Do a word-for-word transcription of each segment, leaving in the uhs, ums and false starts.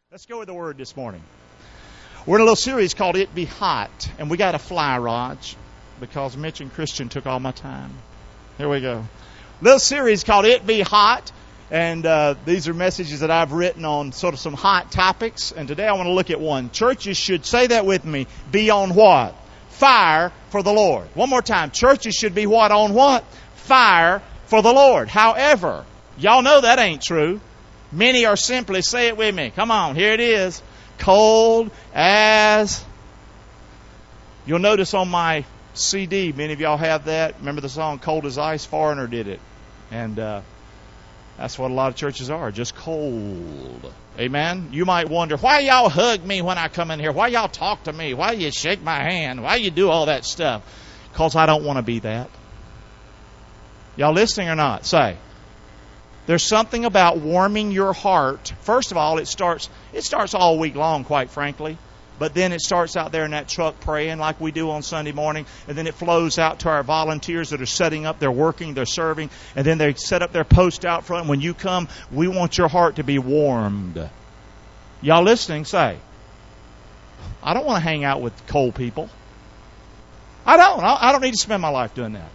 Let's go with the word this morning. We're in a little series called It Be Hot, and we got a fly rod because Mitch and Christian took all my time. Here we go. Little series called It Be Hot, and uh, these are messages that I've written on sort of some hot topics, and today I want to look at one. Churches should, say that with me, be on what? Fire for the Lord. One more time. Churches should be what? On what? Fire for the Lord. However, y'all know that ain't true. Many are simply, say it with me. Come on, here it is. Cold as. You'll notice on my C D, many of y'all have that. Remember the song Cold as Ice? Foreigner did it. And uh, that's what a lot of churches are, just cold. Amen? You might wonder, why y'all hug me when I come in here? Why y'all talk to me? Why you shake my hand? Why you do all that stuff? Because I don't want to be that. Y'all listening or not? Say. There's something about warming your heart. First of all, it starts it starts all week long, quite frankly. But then it starts out there in that truck praying like we do on Sunday morning. And then it flows out to our volunteers that are setting up, they're working, they're serving. And then they set up their post out front. When you come, we want your heart to be warmed. Y'all listening? Say, I don't want to hang out with cold people. I don't. I don't need to spend my life doing that.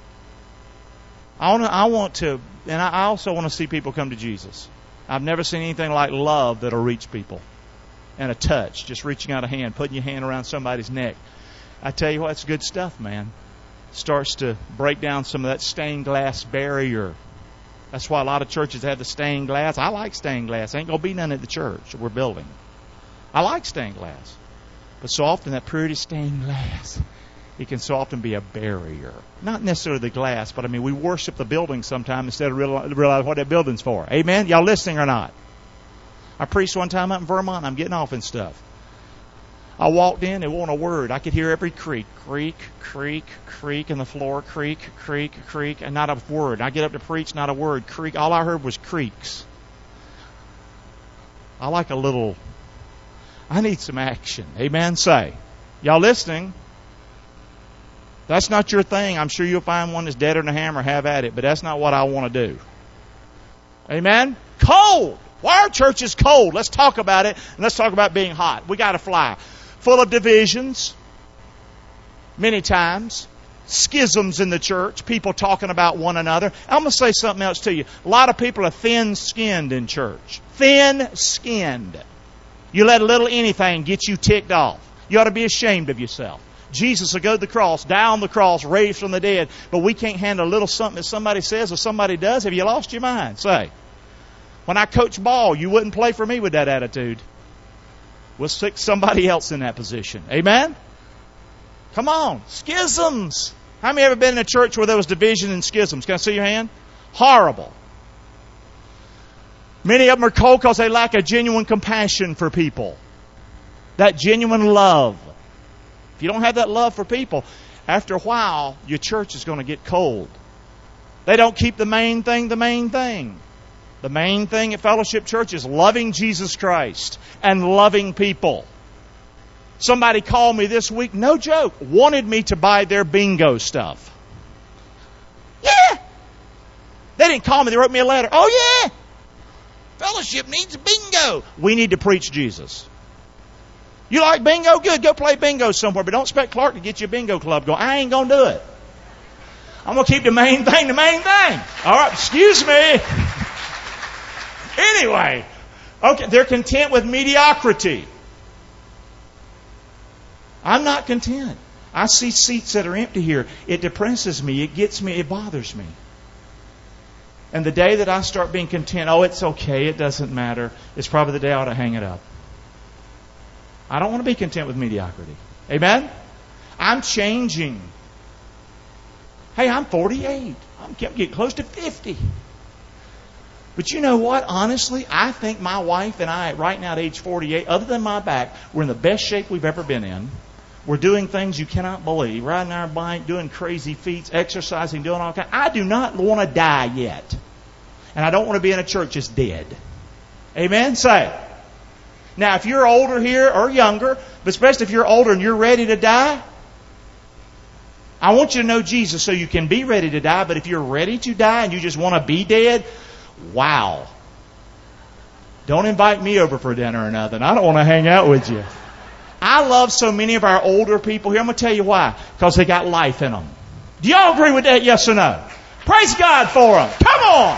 I want to, I want to, and I also want to see people come to Jesus. I've never seen anything like love that'll reach people. And a touch, just reaching out a hand, putting your hand around somebody's neck. I tell you what, it's good stuff, man. Starts to break down some of that stained glass barrier. That's why a lot of churches have the stained glass. I like stained glass. Ain't going to be none at the church we're building. I like stained glass. But so often that pretty stained glass, it can so often be a barrier. Not necessarily the glass, but I mean, we worship the building sometimes instead of realize what that building's for. Amen? Y'all listening or not? I preached one time up in Vermont. I'm getting off and stuff. I walked in, it wasn't a word. I could hear every creak, creak, creak, creak in the floor, creak, creak, creak, and not a word. I get up to preach, not a word, creak. All I heard was creaks. I like a little, I need some action. Amen? Say. Y'all listening? That's not your thing. I'm sure you'll find one that's deader than a hammer, have at it. But that's not what I want to do. Amen? Cold. Why are churches cold? Let's talk about it. And let's talk about being hot. We got to fly. Full of divisions. Many times. Schisms in the church. People talking about one another. I'm going to say something else to you. A lot of people are thin-skinned in church. Thin-skinned. You let a little anything get you ticked off. You ought to be ashamed of yourself. Jesus will go to the cross, die on the cross, raised from the dead. But we can't handle a little something that somebody says or somebody does. Have you lost your mind? Say. When I coach ball, you wouldn't play for me with that attitude. We'll stick somebody else in that position. Amen? Come on. Schisms. How many ever been in a church where there was division and schisms? Can I see your hand? Horrible. Many of them are cold because they lack a genuine compassion for people. That genuine love. If you don't have that love for people, after a while, your church is going to get cold. They don't keep the main thing the main thing. The main thing at Fellowship Church is loving Jesus Christ and loving people. Somebody called me this week, no joke, wanted me to buy their bingo stuff. Yeah! They didn't call me, they wrote me a letter. Oh yeah! Fellowship needs a bingo. We need to preach Jesus. You like bingo? Good. Go play bingo somewhere. But don't expect Clark to get you a bingo club going. I ain't going to do it. I'm going to keep the main thing the main thing. All right. Excuse me. Anyway. Okay. They're content with mediocrity. I'm not content. I see seats that are empty here. It depresses me. It gets me. It bothers me. And the day that I start being content, oh, it's okay. It doesn't matter. It's probably the day I ought to hang it up. I don't want to be content with mediocrity. Amen? I'm changing. Hey, I'm forty-eight. I'm getting close to fifty. But you know what? Honestly, I think my wife and I, right now at age forty-eight, other than my back, we're in the best shape we've ever been in. We're doing things you cannot believe. Riding our bike, doing crazy feats, exercising, doing all kinds. I do not want to die yet. And I don't want to be in a church that's dead. Amen? Say it. Now, if you're older here or younger, but especially if you're older and you're ready to die, I want you to know Jesus so you can be ready to die. But if you're ready to die and you just want to be dead, wow. Don't invite me over for dinner or nothing. I don't want to hang out with you. I love so many of our older people here. I'm going to tell you why. Because they got life in them. Do y'all agree with that? Yes or no? Praise God for them. Come on.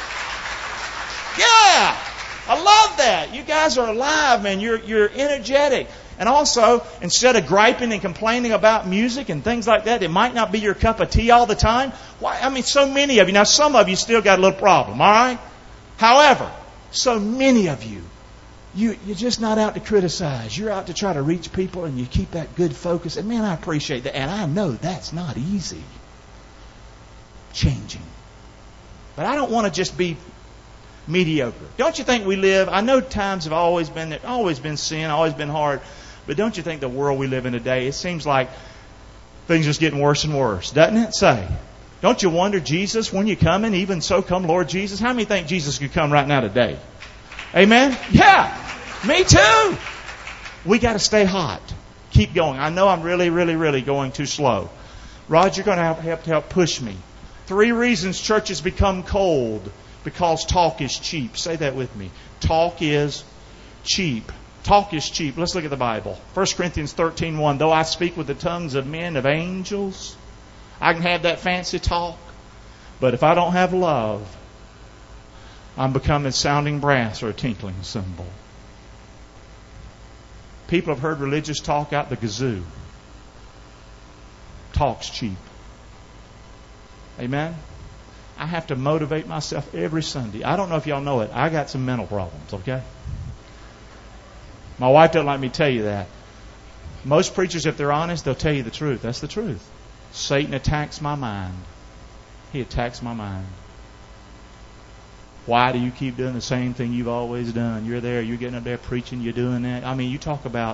Yeah. I love that. You guys are alive, man. You're, you're energetic. And also, instead of griping and complaining about music and things like that, it might not be your cup of tea all the time. Why? I mean, so many of you. Now, some of you still got a little problem, all right? However, so many of you, you, you're just not out to criticize. You're out to try to reach people, and you keep that good focus. And, man, I appreciate that. And I know that's not easy. Changing. But I don't want to just be mediocre. Don't you think we live, I know times have always been, always been sin, always been hard, but don't you think the world we live in today, it seems like things are just getting worse and worse, doesn't it? Say, don't you wonder, Jesus, when you coming, even so come Lord Jesus? How many think Jesus could come right now today? Amen? Yeah, me too. We got to stay hot. Keep going. I know I'm really, really, really going too slow. Rod, you're going to have, have to help push me. Three reasons churches become cold. Because talk is cheap. Say that with me. Talk is cheap. Talk is cheap. Let's look at the Bible. First Corinthians thirteen one. Though I speak with the tongues of men, of angels, I can have that fancy talk. But if I don't have love, I'm becoming sounding brass or a tinkling cymbal. People have heard religious talk out the gazoo. Talk's cheap. Amen? I have to motivate myself every Sunday. I don't know if y'all know it. I got some mental problems, okay? My wife doesn't like me to tell you that. Most preachers, if they're honest, they'll tell you the truth. That's the truth. Satan attacks my mind. He attacks my mind. Why do you keep doing the same thing you've always done? You're there, you're getting up there preaching, you're doing that. I mean, you talk about,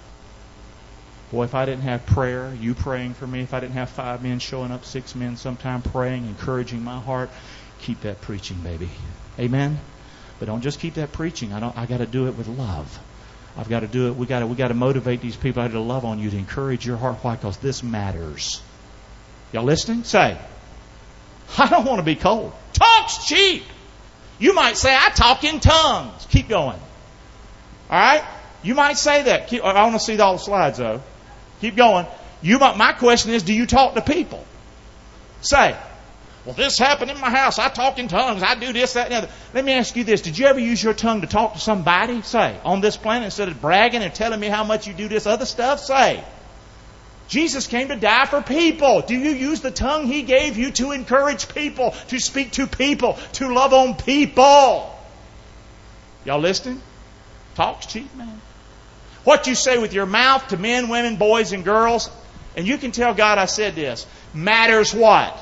boy, if I didn't have prayer, you praying for me, if I didn't have five men showing up, six men sometime praying, encouraging my heart, keep that preaching, baby. Amen? But don't just keep that preaching. I don't. I got to do it with love. I've got to do it. We got to. We got to motivate these people. I got to love on you to encourage your heart. Why? Because this matters. Y'all listening? Say, I don't want to be cold. Talk's cheap. You might say, I talk in tongues. Keep going. All right? You might say that. Keep, I want to see all the slides, though. Keep going. You might, my question is, do you talk to people? Say, well, this happened in my house. I talk in tongues. I do this, that, and the other. Let me ask you this. Did you ever use your tongue to talk to somebody? Say, on this planet, instead of bragging and telling me how much you do this other stuff? Say, Jesus came to die for people. Do you use the tongue He gave you to encourage people, to speak to people, to love on people? Y'all listening? Talk's cheap, man. What you say with your mouth to men, women, boys, and girls, and you can tell God I said this, matters what?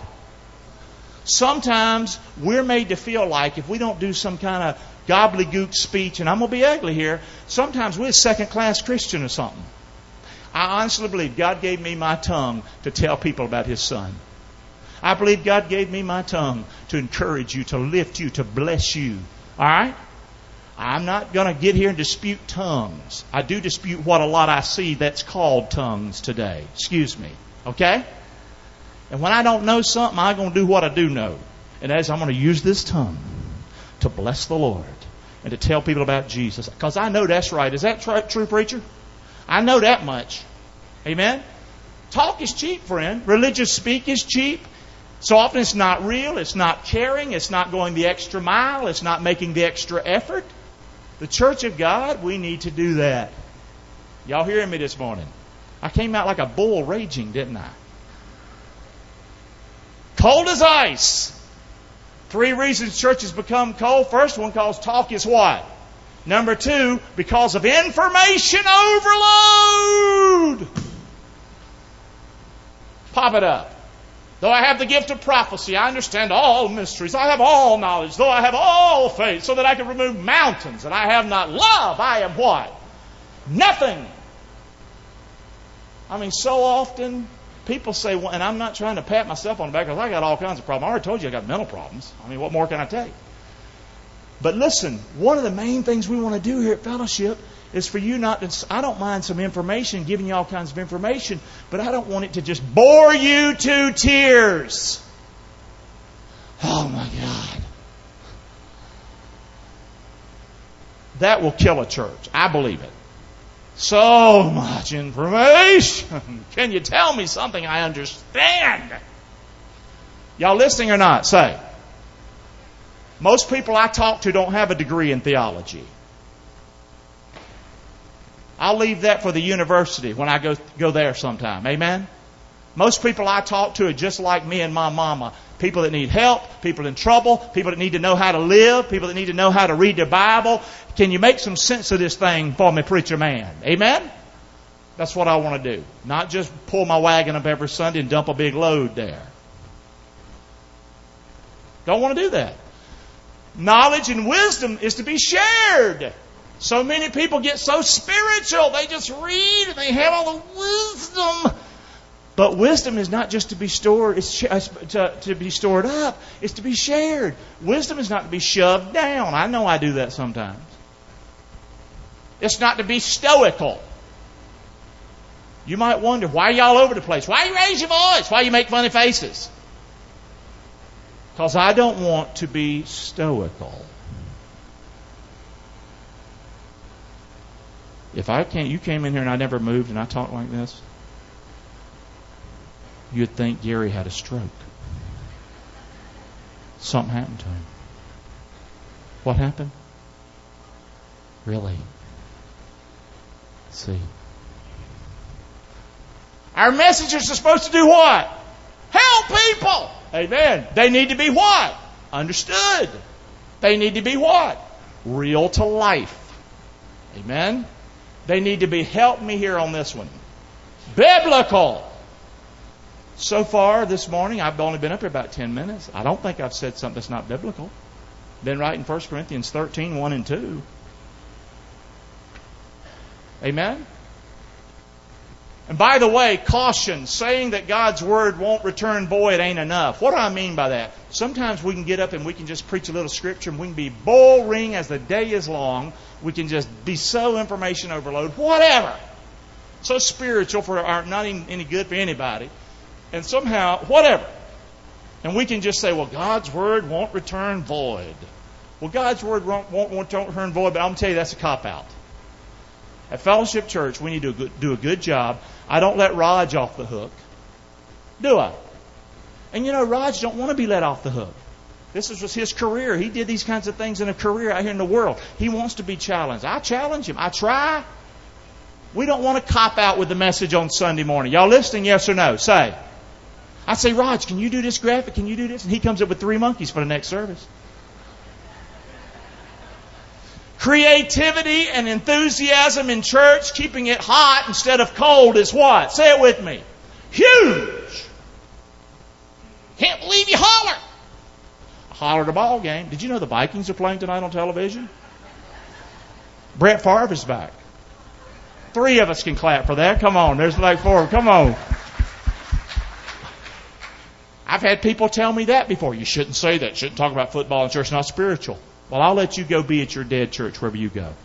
Sometimes we're made to feel like if we don't do some kind of gobbledygook speech, and I'm going to be ugly here, sometimes we're a second-class Christian or something. I honestly believe God gave me my tongue to tell people about His Son. I believe God gave me my tongue to encourage you, to lift you, to bless you. All right? I'm not going to get here and dispute tongues. I do dispute what a lot I see that's called tongues today. Excuse me. Okay? And when I don't know something, I'm going to do what I do know. And that is I'm going to use this tongue to bless the Lord and to tell people about Jesus. Because I know that's right. Is that tr- true, preacher? I know that much. Amen? Talk is cheap, friend. Religious speak is cheap. So often it's not real. It's not caring. It's not going the extra mile. It's not making the extra effort. The church of God, we need to do that. Y'all hearing me this morning? I came out like a bull raging, didn't I? Cold as ice. Three reasons churches become cold. First one, because talk is what? Number two, because of information overload. Pop it up. Though I have the gift of prophecy, I understand all mysteries. I have all knowledge. Though I have all faith, so that I can remove mountains, and I have not love, I am what? Nothing. I mean, so often people say, well, and I'm not trying to pat myself on the back because I got all kinds of problems. I already told you I got mental problems. I mean, what more can I tell you? But listen, one of the main things we want to do here at Fellowship is for you not to, I don't mind some information, giving you all kinds of information, but I don't want it to just bore you to tears. Oh my God. that will kill a church. I believe it. So much information. Can you tell me something I understand? Y'all listening or not? Say. Most people I talk to don't have a degree in theology. I'll leave that for the university when I go go there sometime. Amen? Most people I talk to are just like me and my mama. People that need help, people in trouble, people that need to know how to live, people that need to know how to read their Bible. Can you make some sense of this thing for me, preacher man? Amen? That's what I want to do. Not just pull my wagon up every Sunday and dump a big load there. Don't want to do that. Knowledge and wisdom is to be shared. So many people get so spiritual. They just read and they have all the wisdom. But wisdom is not just to be stored, it's to, to be stored up. It's to be shared. Wisdom is not to be shoved down. I know I do that sometimes. It's not to be stoical. You might wonder, why are you all over the place? Why you raise your voice? Why you make funny faces? Because I don't want to be stoical. If I can't, you came in here and I never moved and I talked like this, you'd think Gary had a stroke. Something happened to him. What happened? Really? Let's see. Our messengers are supposed to do what? Help people. Amen. They need to be what? Understood. They need to be what? Real to life. Amen. They need to be, help me here on this one, biblical. So far this morning, I've only been up here about ten minutes. I don't think I've said something that's not biblical. Been right in First Corinthians thirteen, one and two. Amen? And by the way, caution, saying that God's Word won't return void ain't enough. What do I mean by that? Sometimes we can get up and we can just preach a little Scripture and we can be boring as the day is long. We can just be so information overload, whatever. So spiritual for our, not even any good for anybody. And somehow, whatever. And we can just say, well, God's Word won't return void. Well, God's Word won't, won't, won't return void, but I'm going to tell you that's a cop-out. At Fellowship Church, we need to do a, good, do a good job. I don't let Raj off the hook. Do I? And you know, Raj don't want to be let off the hook. This was his career. He did these kinds of things in a career out here in the world. He wants to be challenged. I challenge him. I try. We don't want to cop out with the message on Sunday morning. Y'all listening, yes or no? Say. I say, Raj, can you do this graphic? Can you do this? And he comes up with three monkeys for the next service. Creativity and enthusiasm in church, keeping it hot instead of cold is what? Say it with me. Huge. Can't believe you holler. I hollered a ball game. Did you know the Vikings are playing tonight on television? Brett Favre is back. Three of us can clap for that. Come on. There's like four. Come on. I've had people tell me that before. You shouldn't say that. You shouldn't talk about football in church. It's not spiritual. Well, I'll let you go be at your dead church wherever you go.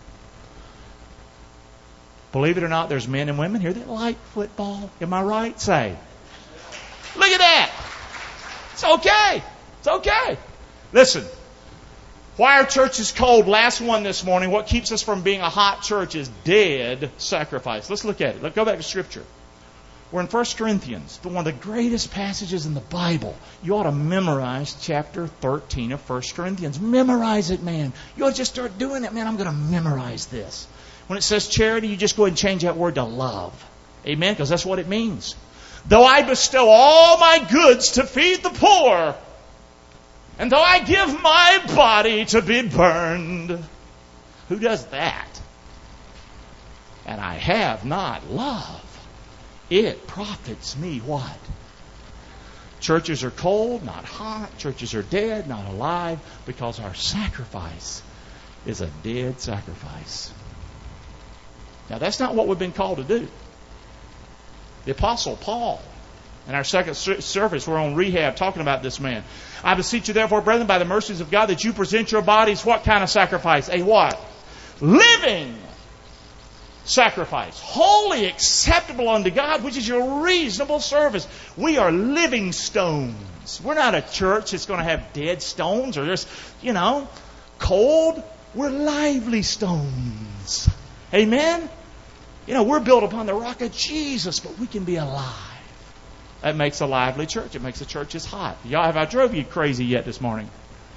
Believe it or not, there's men and women here that like football. Am I right? Say. Look at that. It's okay. It's okay. Listen. Why our church is cold, last one this morning, what keeps us from being a hot church is dead sacrifice. Let's look at it. Let's go back to Scripture. We're in First Corinthians, one of the greatest passages in the Bible. You ought to memorize chapter thirteen of First Corinthians. Memorize it, man. You ought to just start doing it, man. I'm going to memorize this. When it says charity, you just go ahead and change that word to love. Amen? Because that's what it means. Though I bestow all my goods to feed the poor, and though I give my body to be burned, who does that? And I have not love, it profits me what? Churches are cold, not hot. Churches are dead, not alive, because our sacrifice is a dead sacrifice. Now, that's not what we've been called to do. The Apostle Paul, in our second service, we're on rehab talking about this man. I beseech you, therefore, brethren, by the mercies of God, that you present your bodies what kind of sacrifice? A what? Living sacrifice, holy, acceptable unto God, which is your reasonable service. We are living stones. We're not a church that's going to have dead stones or just, you know, cold. We're lively stones. Amen? You know, we're built upon the rock of Jesus, but we can be alive. That makes a lively church. It makes the churches hot. Y'all, have I drove you crazy yet this morning?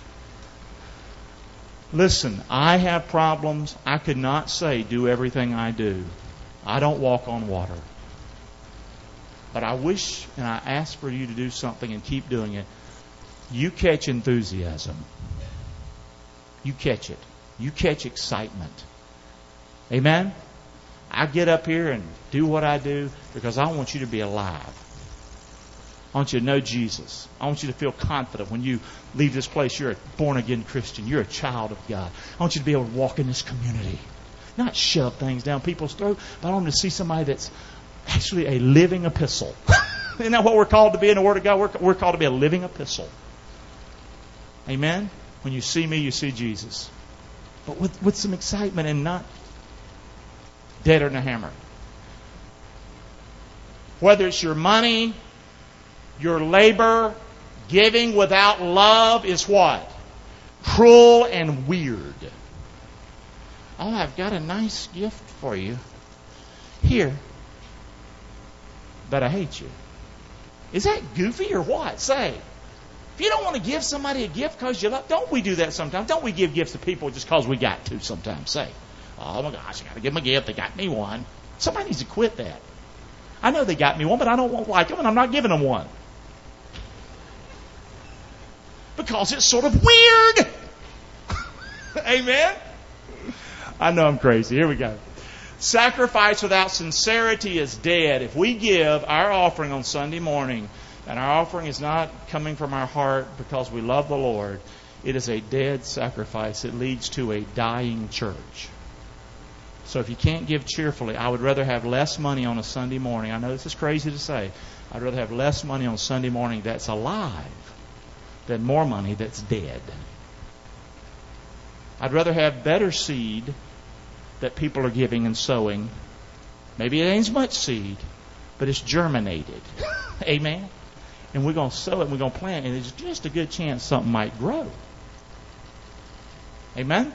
Listen, I have problems. I could not say do everything I do. I don't walk on water. But I wish and I ask for you to do something and keep doing it. You catch enthusiasm. You catch it. You catch excitement. Amen? I get up here and do what I do because I want you to be alive. I want you to know Jesus. I want you to feel confident when you leave this place. You're a born-again Christian. You're a child of God. I want you to be able to walk in this community. Not shove things down people's throat, but I want to see somebody that's actually a living epistle. Isn't that what we're called to be in the Word of God? We're, we're called to be a living epistle. Amen? When you see me, you see Jesus. But with, with some excitement and not deader than a hammer. Whether it's your money, your labor, giving without love is what? Cruel and weird. Oh, I've got a nice gift for you. Here. But I hate you. Is that goofy or what? Say. If you don't want to give somebody a gift because you love, don't we do that sometimes? Don't we give gifts to people just because we got to sometimes? Say, oh my gosh, I got to give them a gift. They got me one. Somebody needs to quit that. I know they got me one, but I don't like them, and I'm not giving them one. Because it's sort of weird. Amen? I know I'm crazy. Here we go. Sacrifice without sincerity is dead. If we give our offering on Sunday morning, and our offering is not coming from our heart because we love the Lord, it is a dead sacrifice. It leads to a dying church. So if you can't give cheerfully, I would rather have less money on a Sunday morning. I know this is crazy to say. I'd rather have less money on Sunday morning that's alive than more money that's dead. I'd rather have better seed that people are giving and sowing. Maybe it ain't as much seed, but it's germinated. Amen? And we're going to sow it and we're going to plant it, and there's just a good chance something might grow. Amen?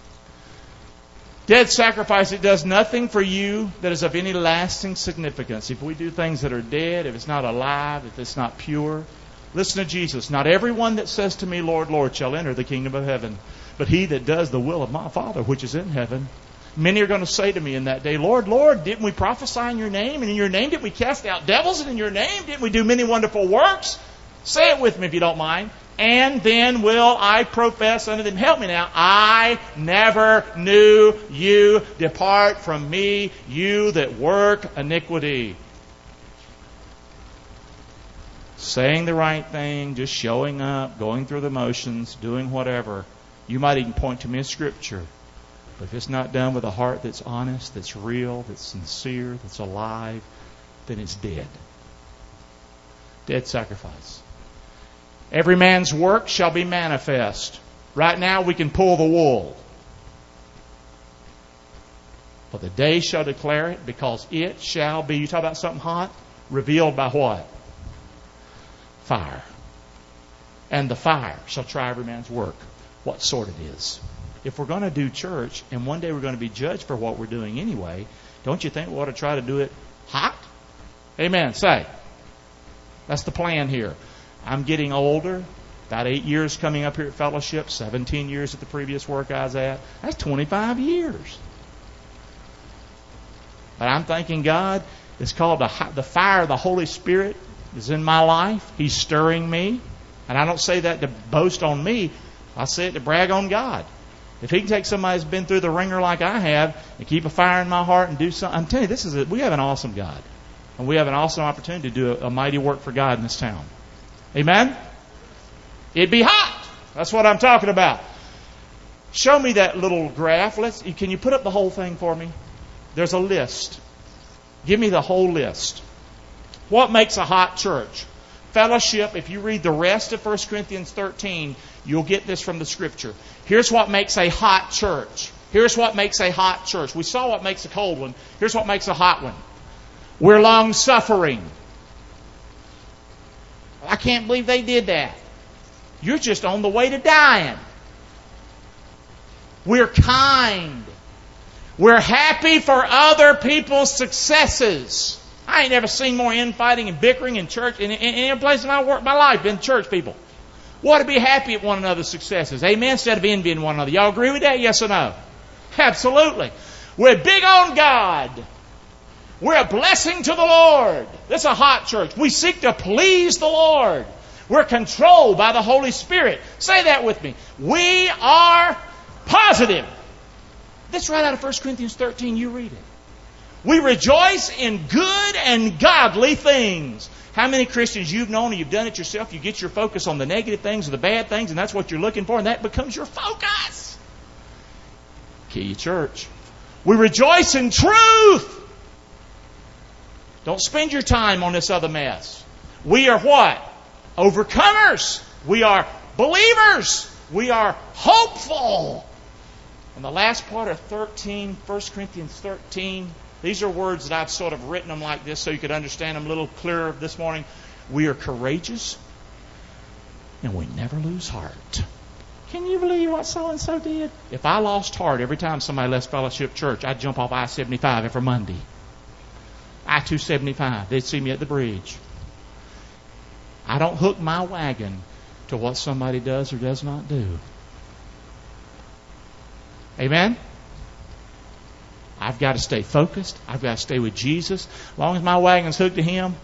Dead sacrifice, it does nothing for you that is of any lasting significance. If we do things that are dead, if it's not alive, if it's not pure. Listen to Jesus. Not everyone that says to me, Lord, Lord, shall enter the kingdom of heaven, but he that does the will of my Father which is in heaven. Many are going to say to me in that day, Lord, Lord, didn't we prophesy in your name? And in your name did we cast out devils? And in your name didn't we do many wonderful works? Say it with me if you don't mind. And then will I profess unto them, help me now, I never knew you. Depart from me, you that work iniquity. Saying the right thing, just showing up, going through the motions, doing whatever. You might even point to me in Scripture. But if it's not done with a heart that's honest, that's real, that's sincere, that's alive, then it's dead. Dead sacrifice. Every man's work shall be manifest. Right now we can pull the wool. But the day shall declare it, because it shall be, you talk about something hot, revealed by what? Fire. And the fire shall try every man's work, what sort it is. If we're going to do church, and one day we're going to be judged for what we're doing anyway, don't you think we ought to try to do it hot? Amen. Say. That's the plan here. I'm getting older. About eight years coming up here at Fellowship, seventeen years at the previous work I was at. That's twenty-five years. But I'm thanking God, it's called the, the fire of the Holy Spirit is in my life. He's stirring me. And I don't say that to boast on me. I say it to brag on God. If He can take somebody who's been through the ringer like I have and keep a fire in my heart and do something, I'm telling you, this is a, we have an awesome God. And we have an awesome opportunity to do a, a mighty work for God in this town. Amen? It'd be hot. That's what I'm talking about. Show me that little graph. Let's. Can you put up the whole thing for me? There's a list. Give me the whole list. What makes a hot church? Fellowship, if you read the rest of First Corinthians thirteen, you'll get this from the Scripture. Here's what makes a hot church. Here's what makes a hot church. We saw what makes a cold one. Here's what makes a hot one. We're long-suffering. I can't believe they did that. You're just on the way to dying. We're kind. We're happy for other people's successes. I ain't never seen more infighting and bickering in church, in, in, in any place in my, work, my life, than church people. We ought to be happy at one another's successes. Amen? Instead of envying one another. Y'all agree with that? Yes or no? Absolutely. We're big on God. We're a blessing to the Lord. This is a hot church. We seek to please the Lord. We're controlled by the Holy Spirit. Say that with me. We are positive. That's right out of First Corinthians thirteen. You read it. We rejoice in good and godly things. How many Christians you've known and you've done it yourself, you get your focus on the negative things or the bad things, and that's what you're looking for, and that becomes your focus. Key church. We rejoice in truth. Don't spend your time on this other mess. We are what? Overcomers. We are believers. We are hopeful. And the last part of thirteen, First Corinthians thirteen, these are words that I've sort of written them like this so you could understand them a little clearer this morning. We are courageous and we never lose heart. Can you believe what so-and-so did? If I lost heart every time somebody left Fellowship Church, I'd jump off I seventy-five every Monday. I two seventy-five. They'd see me at the bridge. I don't hook my wagon to what somebody does or does not do. Amen? I've got to stay focused. I've got to stay with Jesus. As long as my wagon's hooked to Him,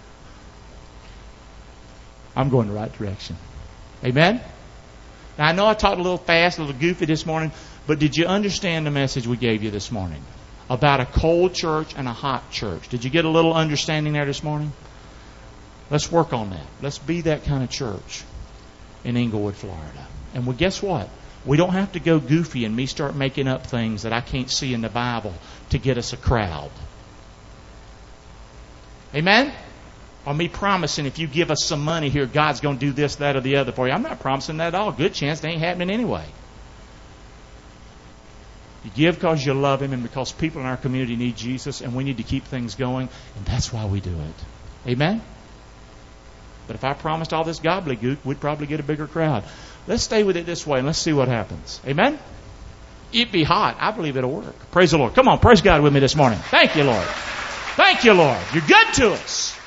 I'm going the right direction. Amen? Now, I know I talked a little fast, a little goofy this morning, but did you understand the message we gave you this morning about a cold church and a hot church? Did you get a little understanding there this morning? Let's work on that. Let's be that kind of church in Englewood, Florida. And well, guess what? We don't have to go goofy and me start making up things that I can't see in the Bible to get us a crowd. Amen? Or me promising if you give us some money here, God's going to do this, that, or the other for you. I'm not promising that at all. Good chance it ain't happening anyway. You give because you love Him and because people in our community need Jesus and we need to keep things going. And that's why we do it. Amen? But if I promised all this gobbledygook, we'd probably get a bigger crowd. Let's stay with it this way and let's see what happens. Amen? It be hot. I believe it'll work. Praise the Lord. Come on, praise God with me this morning. Thank you, Lord. Thank you, Lord. You're good to us.